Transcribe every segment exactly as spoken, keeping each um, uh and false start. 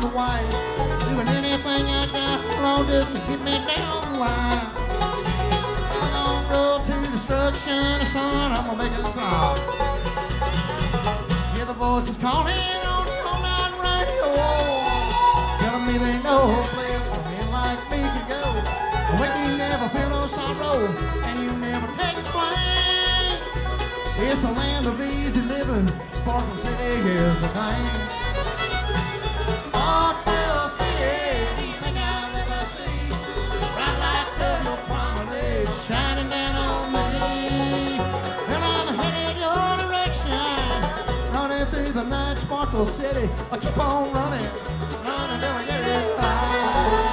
away. Doing anything I got, Lord, just to get me down the line. It's a long road to destruction, son, I'm gonna make it top. Hear the voices calling on the all-night radio, telling me they know a place for men like me to go. When you never feel no sorrow and you never take the blame, it's a land of easy living. Sparkle City is the name. Sparkle City, do you think I'll ever see bright lights of your promenade shining down on me? Well, I'm headed your direction, running through the night. Sparkle City, I keep on running, running till I get it right.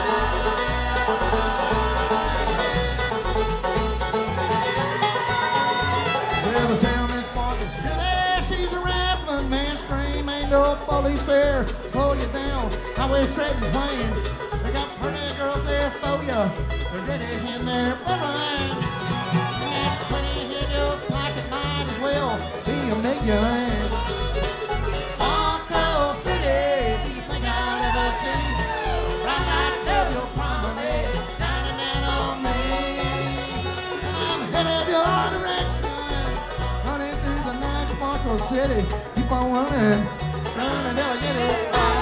No police there, slow you down, highway straight and plain. They got pretty girls there for you, they're ready in their line. And that twenty in your pocket might as well be a million. Sparkle City, do you think I'll ever see bright lights of your promenade shining down on me? And I'm headed your direction, running through the night. Sparkle City, keep on running. Running till I get it right.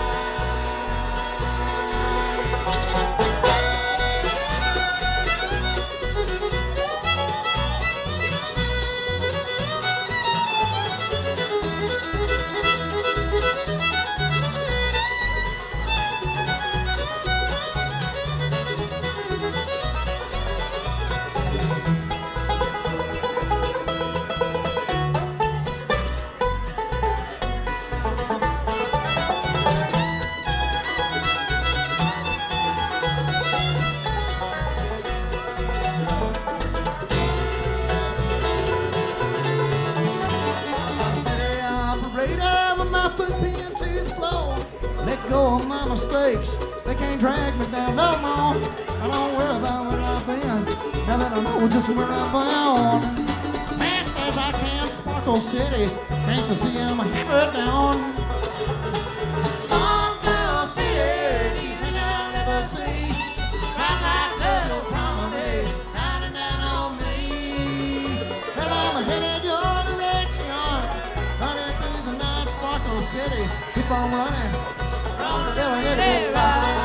Mistakes, they can't drag me down no more. I don't worry about where I've been, now that I know just where I'm bound. Fast as I can, Sparkle City, can't you see I'm hammered down? Sparkle City, do you think I'll ever see bright lights of your promenade shining down on me? Well, I'm headed your direction, running through the night. Sparkle City, keep on running. Doing it right.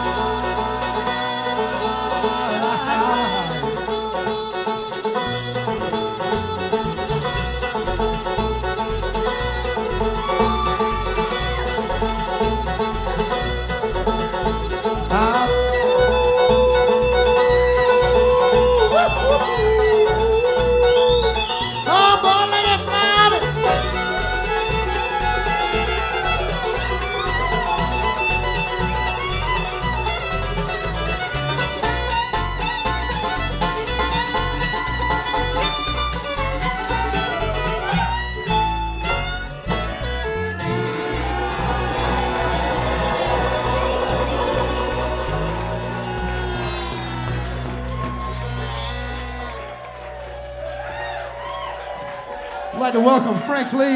I'd like to welcome Frank Lee,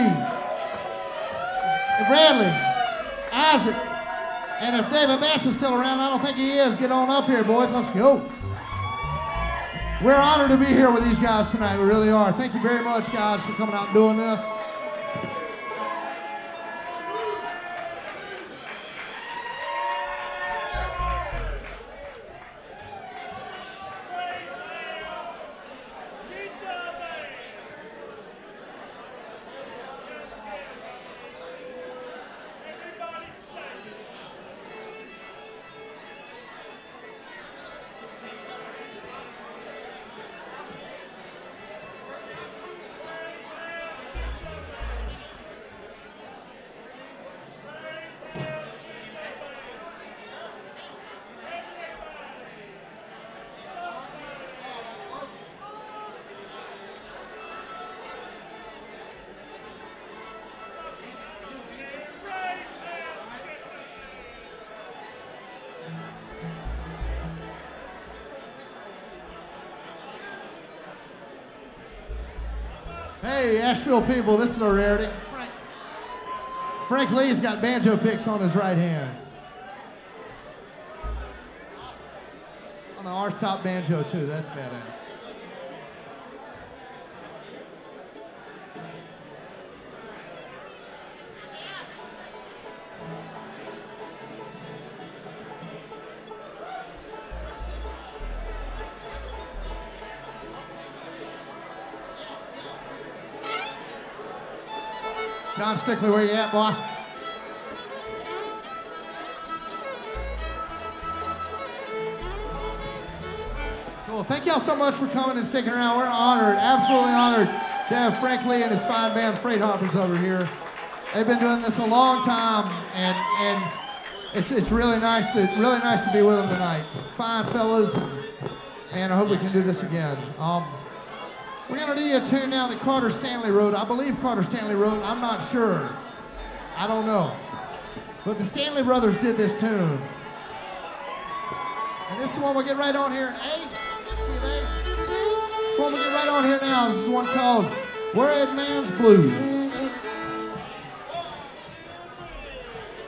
and Bradley, Isaac, and if David Bass is still around, I don't think he is. Get on up here, boys. Let's go. We're honored to be here with these guys tonight. We really are. Thank you very much, guys, for coming out and doing this. Hey, Asheville people, this is a rarity. Frank, Frank Lee's got banjo picks on his right hand. On the arch-top banjo too, that's badass. John Stickley, where you at, boy? Cool. Thank y'all so much for coming and sticking around. We're honored, absolutely honored to have Frank Lee and his fine band, Freight Hoppers, over here. They've been doing this a long time, and and it's it's really nice to really nice to be with them tonight. Fine fellas, and I hope we can do this again. Um, We're gonna do you a tune now that Carter Stanley wrote. I believe Carter Stanley wrote, I'm not sure. I don't know. But the Stanley Brothers did this tune. And this is one we'll get right on here in A. This one we'll get right on here now. This is one called Worried Man's Blues.